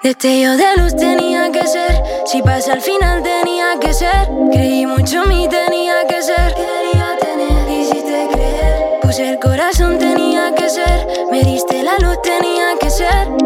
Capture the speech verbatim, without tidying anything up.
Destello de luz tenía que ser, si pasa al final tenía que ser. Creí mucho en mí, tenía que ser. Quería tener, hiciste creer. Puse el corazón, tenía que ser. Me diste la luz, tenía que ser.